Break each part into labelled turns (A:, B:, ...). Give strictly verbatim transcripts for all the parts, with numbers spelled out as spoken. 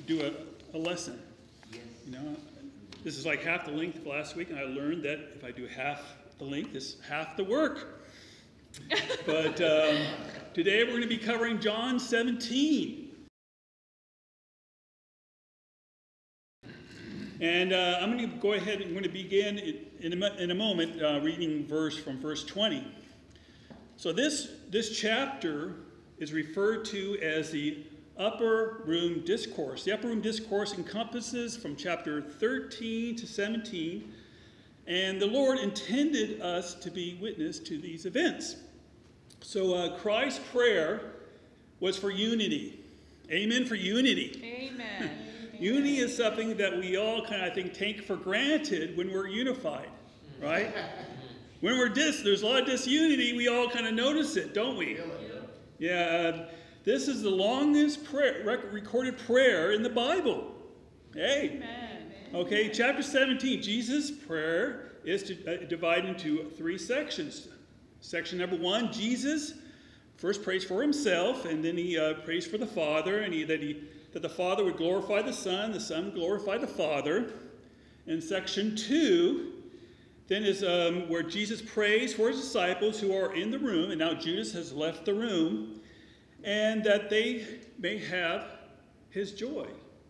A: do a, a lesson. Yes. You know, this is like half the length of last week, and I learned that if I do half the length, it's half the work. But um, today we're going to be covering John seventeen. And uh, I'm going to go ahead and I'm going to begin in, in, a, in a moment uh, reading verse from verse twenty. So this, this chapter is referred to as the Upper Room Discourse. The Upper Room Discourse encompasses from chapter thirteen to seventeen, and the Lord intended us to be witness to these events. So uh, Christ's prayer was for unity. Amen for unity.
B: Amen.
A: Unity is something that we all kind of, I think, take for granted when we're unified, right? When we're dis, there's a lot of disunity, we all kind of notice it, don't we? Yeah, uh, this is the longest prayer, rec recorded prayer in the Bible. Hey.
B: Amen.
A: Okay, chapter seventeen, Jesus' prayer is to, uh, divided into three sections. Section number one, Jesus first prays for himself, and then he uh, prays for the Father, and he, that, he, that the Father would glorify the Son, the Son would glorify the Father. And section two, then is um, where Jesus prays for his disciples who are in the room, and now Judas has left the room, and that they may have his joy.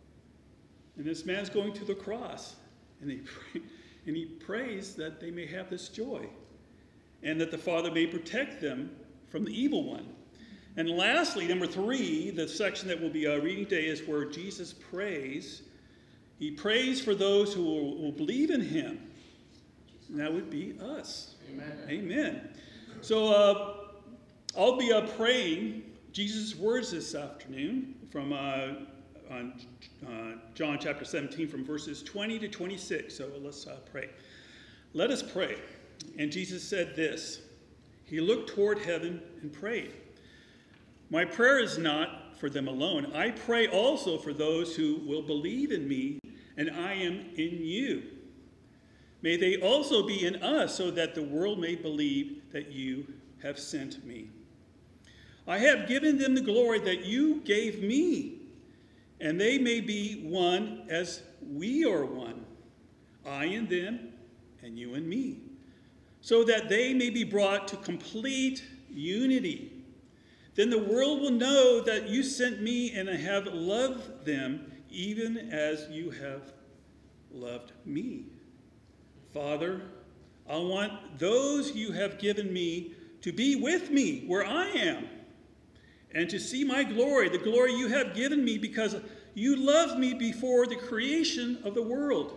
A: And this man's going to the cross, and he, pray, and he prays that they may have this joy, and that the Father may protect them from the evil one. And lastly, number three, the section that we'll be uh, reading today is where Jesus prays. He prays for those who will, will believe in him. And that would be us.
C: Amen.
A: Amen. So uh, I'll be uh, praying Jesus' words this afternoon from uh, on, uh, John chapter seventeen, from verses twenty to twenty-six. So let's uh, pray. Let us pray. And Jesus said this. He looked toward heaven and prayed. My prayer is not for them alone. I pray also for those who will believe in me, and I am in you. May they also be in us, so that the world may believe that you have sent me. I have given them the glory that you gave me, and they may be one as we are one, I and them, and you and me, so that they may be brought to complete unity. Then the world will know that you sent me and have loved them, even as you have loved me. Father, I want those you have given me to be with me where I am, and to see my glory, the glory you have given me because you loved me before the creation of the world.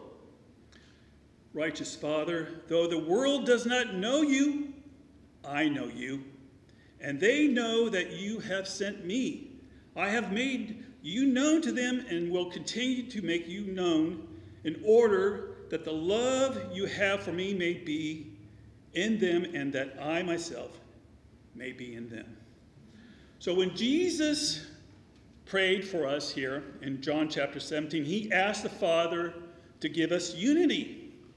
A: Righteous Father, though the world does not know you, I know you, and they know that you have sent me. I have made you known to them and will continue to make you known, in order that the love you have for me may be in them, and that I myself may be in them. So when Jesus prayed for us here in John chapter seventeen, he asked the Father to give us unity.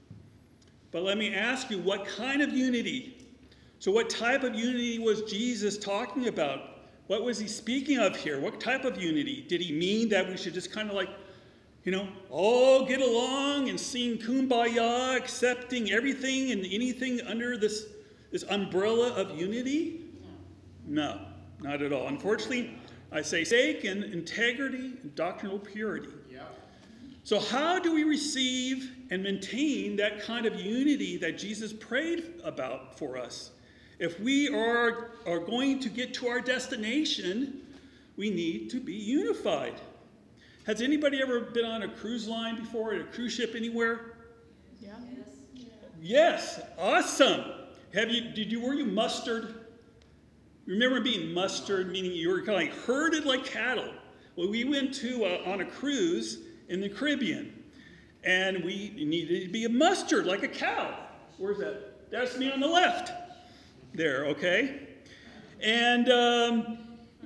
A: But let me ask you, what kind of unity? So what type of unity was Jesus talking about? What was he speaking of here? What type of unity? Did he mean that we should just kind of like, you know, all get along and sing Kumbaya, accepting everything and anything under this, this umbrella of unity? No, not at all. Unfortunately, I say sake and integrity and doctrinal purity.
C: Yeah.
A: So how do we receive and maintain that kind of unity that Jesus prayed about for us? If we are, are going to get to our destination, we need to be unified. Has anybody ever been on a cruise line before, at a cruise ship anywhere?
B: Yeah. Yes.
A: Yes, awesome. Have you, did you, were you mustered? Remember being mustered, meaning you were kind of like herded like cattle. Well, we went to uh, on a cruise in the Caribbean, and we needed to be mustered like a cow. Where's that? That's me on the left. There, okay? And, um,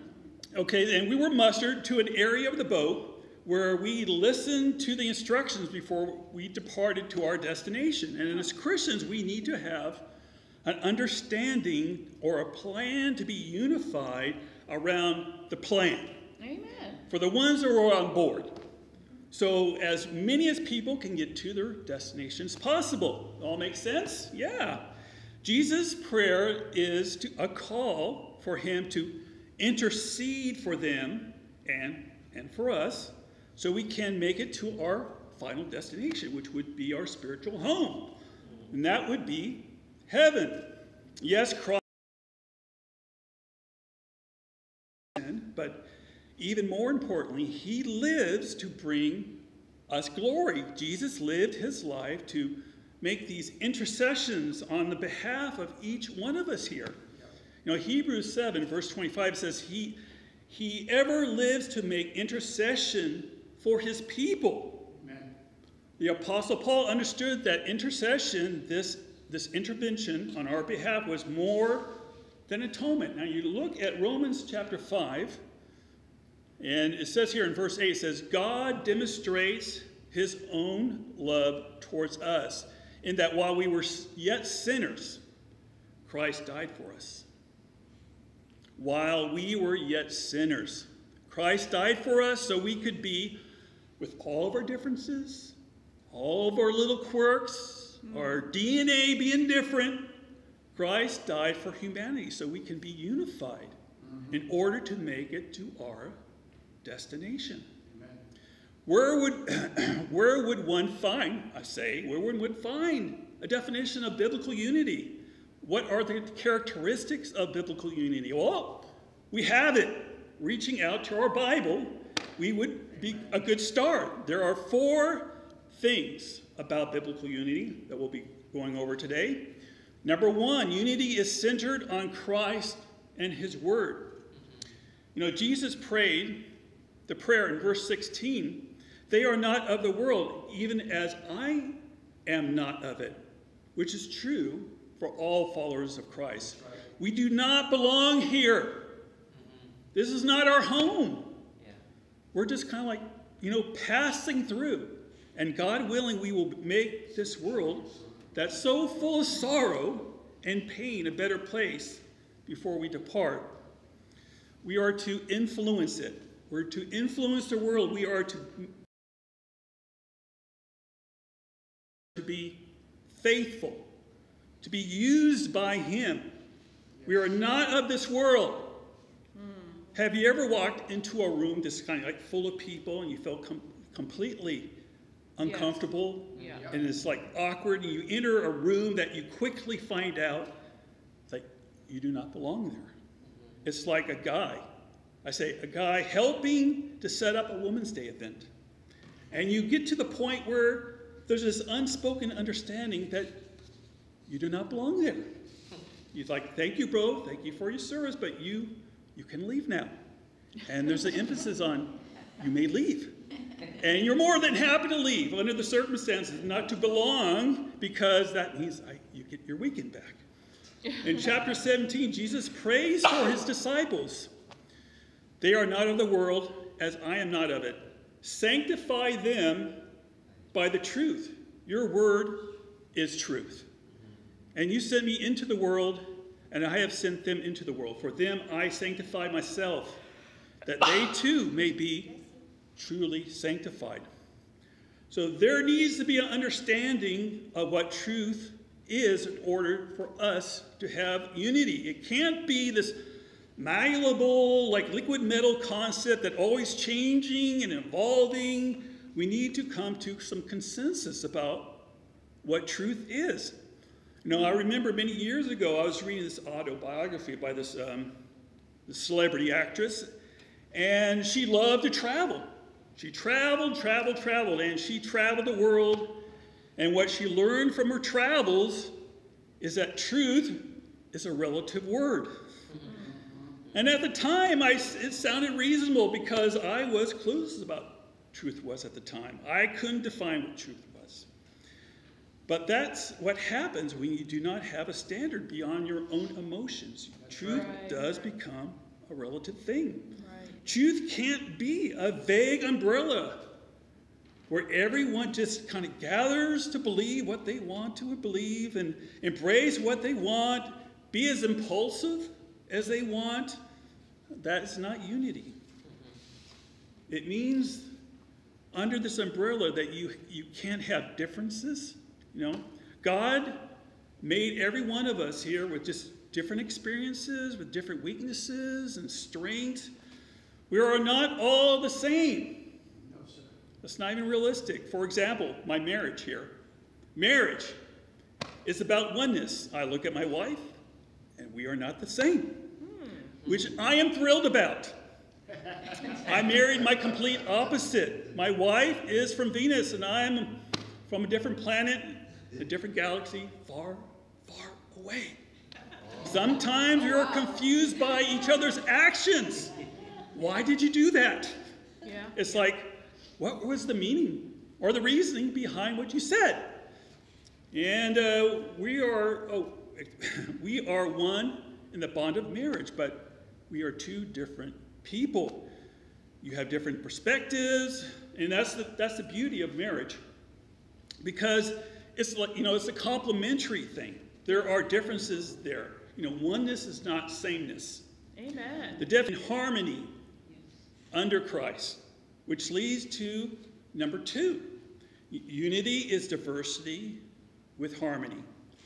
A: okay, and we were mustered to an area of the boat where we listened to the instructions before we departed to our destination. And as Christians, we need to have an understanding or a plan to be unified around the plan.
B: Amen.
A: For the ones that are on board. so as many as people can get to their destination as possible. All makes sense? Yeah. Jesus' prayer is to, a call for him to intercede for them and, and for us so we can make it to our final destination, which would be our spiritual home. And that would be heaven. Yes, Christ, but even more importantly, he lives to bring us glory. Jesus lived his life to make these intercessions on the behalf of each one of us here. You know, Hebrews seven, verse twenty-five says, he, he ever lives to make intercession for his people. Amen. The Apostle Paul understood that intercession, this, this intervention on our behalf, was more than atonement. Now you look at Romans chapter five, and it says here in verse eight, it says, God demonstrates his own love towards us, in that while we were yet sinners, Christ died for us. While we were yet sinners, Christ died for us so we could be, with all of our differences, all of our little quirks, mm. our D N A being different, Christ died for humanity so we can be unified mm-hmm. in order to make it to our destination. Amen. Where would, where would one find, I say, where would one find a definition of biblical unity? What are the characteristics of biblical unity? Well, we have it. Reaching out to our Bible, we would be a good start. There are four things about biblical unity that we'll be going over today. Number one, unity is centered on Christ and his word. You know, Jesus prayed the prayer in verse sixteen, they are not of the world, even as I am not of it, which is true for all followers of Christ. Right. We do not belong here. Mm-hmm. This is not our home. Yeah. We're just kind of like, you know, passing through. And God willing, we will make this world that's so full of sorrow and pain a better place before we depart. We are to influence it. We're to influence the world. We are to, to be faithful, to be used by him. We are not of this world. Mm. Have you ever walked into a room just kind of like full of people and you felt com- completely uncomfortable? Yes. Yeah. And it's like awkward, and you enter a room that you quickly find out it's like you do not belong there. Mm-hmm. It's like a guy. I say a guy helping to set up a Women's Day event. And you get to the point where there's this unspoken understanding that you do not belong there. You're like, thank you, bro, thank you for your service, but you you can leave now. And there's an emphasis on you may leave. And you're more than happy to leave under the circumstances, not to belong, because that means I, you get your weekend back. In chapter seventeen, Jesus prays for his disciples. They are not of the world, as I am not of it. Sanctify them by the truth. Your word is truth. And you sent me into the world, and I have sent them into the world. For them I sanctify myself, that they too may be truly sanctified. So there needs to be an understanding of what truth is in order for us to have unity. It can't be this malleable, like liquid metal concept that always changing and evolving. We need to come to some consensus about what truth is. You know, I remember many years ago, I was reading this autobiography by this, um, this celebrity actress, and she loved to travel. She traveled, traveled, traveled, and she traveled the world, and what she learned from her travels is that truth is a relative word. And at the time, I, it sounded reasonable because I was clueless about what truth was at the time. I couldn't define what truth was. But that's what happens when you do not have a standard beyond your own emotions. That's truth right. does become a relative thing. Right. Truth can't be a vague umbrella where everyone just kind of gathers to believe what they want to believe and embrace what they want, be as impulsive as they want. That's not unity. It means under this umbrella that you, you can't have differences. You know, God made every one of us here with just different experiences, with different weaknesses and strengths. We are not all the same.
C: No, sir.
A: That's not even realistic. For example, my marriage here. Marriage is about oneness. I look at my wife, and we are not the same, which I am thrilled about. I married my complete opposite. My wife is from Venus, and I'm from a different planet, a different galaxy, far, far away. Sometimes we are confused by each other's actions. Why did you do that?
B: Yeah.
A: It's like, what was the meaning or the reasoning behind what you said? And uh, we are oh, we are one in the bond of marriage, but we are two different people. You have different perspectives, and that's the that's the beauty of marriage, because it's like, you know, it's a complementary thing. There are differences there. You know, oneness is not sameness.
B: Amen.
A: The definite harmony under Christ, which leads to number two. Unity is diversity with harmony.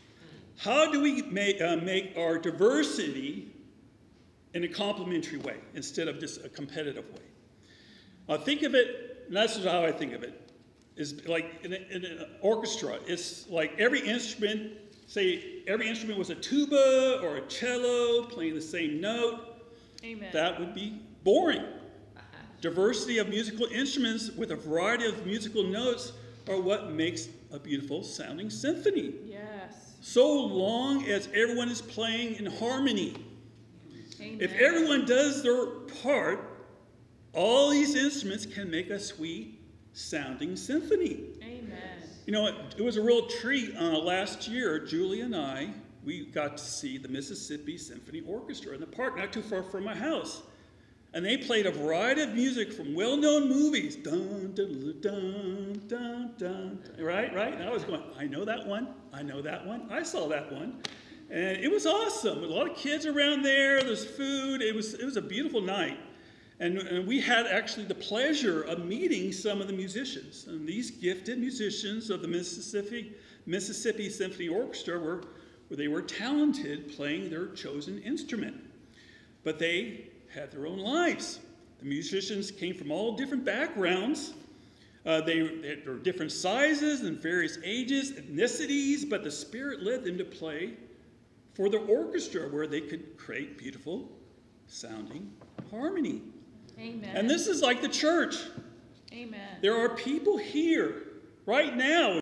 A: How do we make, uh, make our diversity in a complementary way instead of just a competitive way? Uh, think of it, and that's how I think of it, is like in, a, in an orchestra. It's like every instrument, say every instrument was a tuba or a cello playing the same note.
B: Amen.
A: That would be boring. Diversity of musical instruments with a variety of musical notes are what makes a beautiful sounding symphony.
B: Yes.
A: So long as everyone is playing in harmony.
B: Amen.
A: If everyone does their part, all these instruments can make a sweet sounding symphony.
B: Amen.
A: You know, it, it was a real treat. Uh, last year, Julie and I, we got to see the Mississippi Symphony Orchestra in the park, not too far from my house. And they played a variety of music from well-known movies. Dun, dun, dun, dun, dun, right, right? And I was going, I know that one. I know that one. I saw that one. And it was awesome. A lot of kids around there. There's food. It was, it was a beautiful night. And, and we had actually the pleasure of meeting some of the musicians. And these gifted musicians of the Mississippi, Mississippi Symphony Orchestra were, where they were talented playing their chosen instrument. But they had their own lives. The musicians came from all different backgrounds. Uh, they, they were different sizes and various ages, ethnicities, but the Spirit led them to play for the orchestra where they could create beautiful sounding harmony.
B: Amen.
A: And this is like the church.
B: Amen.
A: There are people here right now,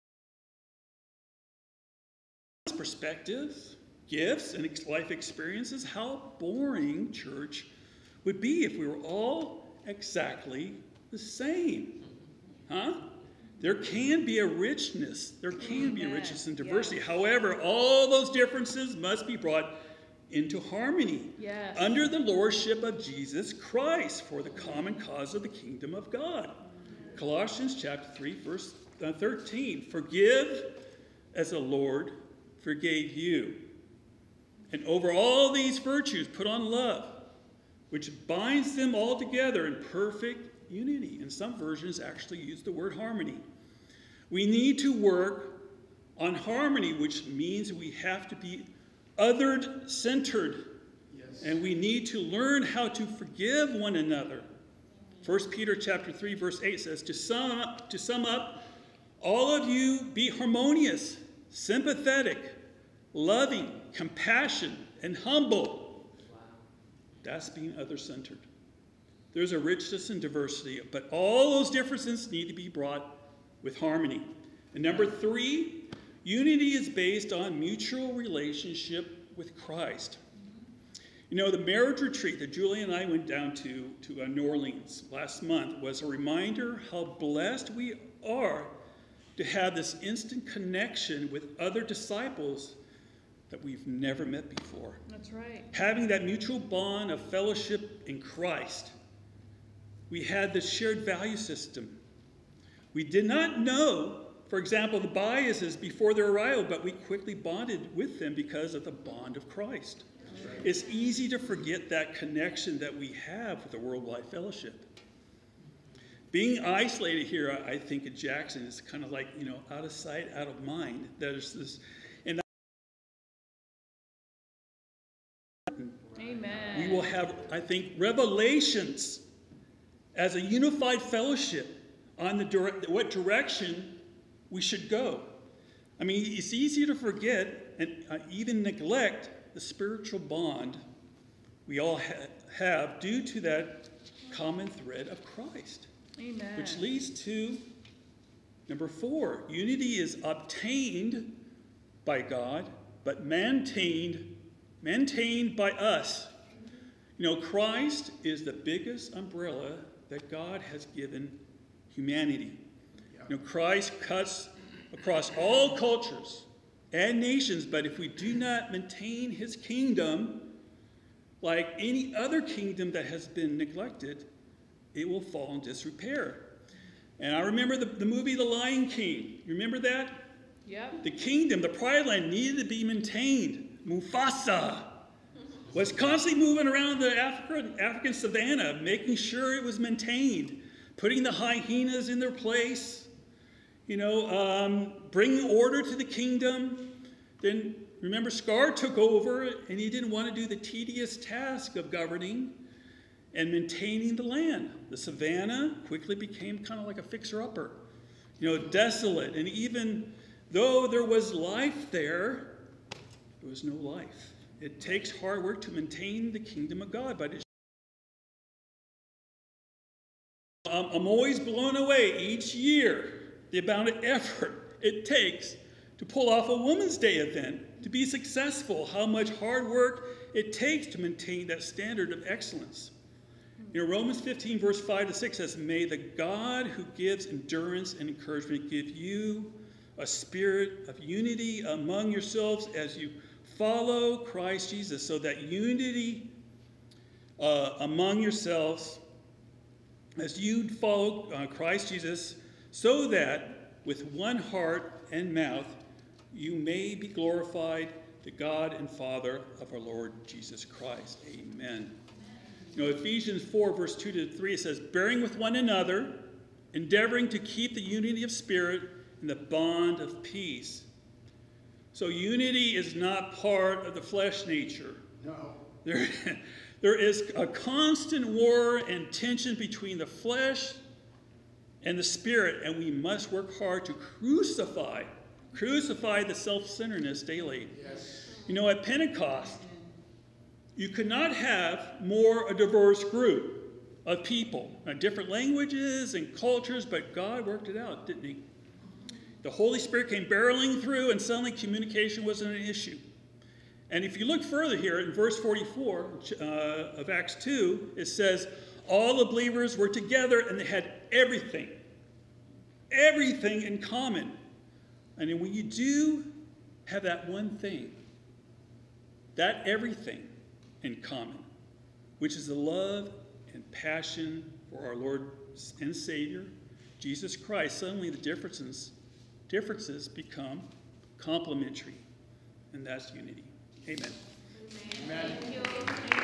A: perspectives, gifts, and life experiences. How boring church would be if we were all exactly the same. Huh? There can be a richness. There can be a richness and diversity.
B: Yes.
A: However, all those differences must be brought into harmony
B: Yes.
A: under the lordship of Jesus Christ for the common cause of the kingdom of God. Colossians chapter three, verse thirteen. Forgive as the Lord forgave you. And over all these virtues, put on love, which binds them all together in perfect unity. And some versions actually use the word harmony. We need to work on harmony, which means we have to be othered-centered.
C: Yes.
A: And we need to learn how to forgive one another. First Peter chapter three, verse eight says, to sum up, to sum up, all of you be harmonious, sympathetic, loving, compassionate, and humble.
C: Wow.
A: That's being other-centered. There's a richness and diversity, but all those differences need to be brought with harmony. And number three, unity is based on mutual relationship with Christ. You know, the marriage retreat that Julie and I went down to, to uh, New Orleans last month was a reminder how blessed we are to have this instant connection with other disciples that we've never met before.
B: That's right.
A: Having that mutual bond of fellowship in Christ. We had this shared value system. We did not know, for example, the biases before their arrival, but we quickly bonded with them because of the bond of Christ.
C: Right.
A: It's easy to forget that connection that we have with the worldwide fellowship. Being isolated here, I, I think in Jackson is kind of like, you know, out of sight, out of mind. There's this, and
B: Amen.
A: we will have, I think, revelations as a unified fellowship on the direct, what direction we should go. I mean, it's easy to forget and uh, even neglect the spiritual bond we all ha have due to that common thread of Christ.
B: Amen.
A: Which leads to number four. Unity is obtained by God, but maintained, maintained by us. You know, Christ is the biggest umbrella that God has given humanity. You know, Christ cuts across all cultures and nations, but if we do not maintain his kingdom, like any other kingdom that has been neglected, it will fall in disrepair. And I remember the, the movie The Lion King. You remember that?
B: Yep.
A: The kingdom, the pride land needed to be maintained. Mufasa was constantly moving around the African, African savannah, making sure it was maintained, putting the hyenas in their place, you know, um, bringing order to the kingdom. Then remember, Scar took over, and he didn't want to do the tedious task of governing and maintaining the land. The savannah quickly became kind of like a fixer-upper, you know, desolate. And even though there was life there, there was no life. It takes hard work to maintain the kingdom of God, but it um, I'm always blown away each year the amount of effort it takes to pull off a Women's Day event, to be successful, how much hard work it takes to maintain that standard of excellence. You know, Romans fifteen, verse five to six says, "May the God who gives endurance and encouragement give you a spirit of unity among yourselves as you follow Christ Jesus," so that unity uh, among yourselves, as you follow uh, Christ Jesus, so that with one heart and mouth you may be glorified, the God and Father of our Lord Jesus Christ. Amen. You know, Ephesians four, verse two to three, it says, "Bearing with one another, endeavoring to keep the unity of spirit and the bond of peace." So unity is not part of the flesh nature.
C: No.
A: There, there is a constant war and tension between the flesh and the spirit, and we must work hard to crucify, crucify the self-centeredness daily.
C: Yes.
A: You know, at Pentecost, you could not have more a diverse group of people, uh, different languages and cultures, but God worked it out, didn't he? The Holy Spirit came barreling through, and suddenly communication wasn't an issue. And if you look further here in verse forty-four uh, of Acts two, it says, all the believers were together and they had everything, everything in common. And when you do have that one thing, that everything in common, which is the love and passion for our Lord and Savior, Jesus Christ, suddenly the differences differences become complementary, and that's unity. Amen.
B: Amen. Thank you.